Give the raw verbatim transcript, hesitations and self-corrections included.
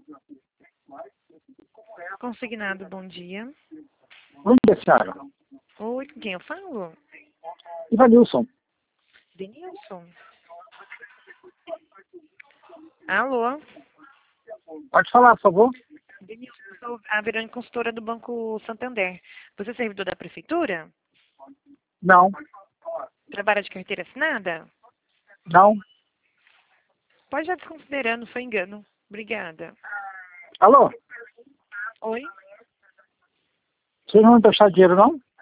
Consignado, bom dia. Bom dia, senhora. Oi, com quem eu falo? Ivanilson. Denilson. Alô? Pode falar, por favor? Denilson, eu sou a Verônica, consultora do Banco Santander. Você é servidor da prefeitura? Não. Trabalha de carteira assinada? Não. Pode já desconsiderando, foi engano. Obrigada. Alô? Oi? Vocês não vão emprestar dinheiro, não?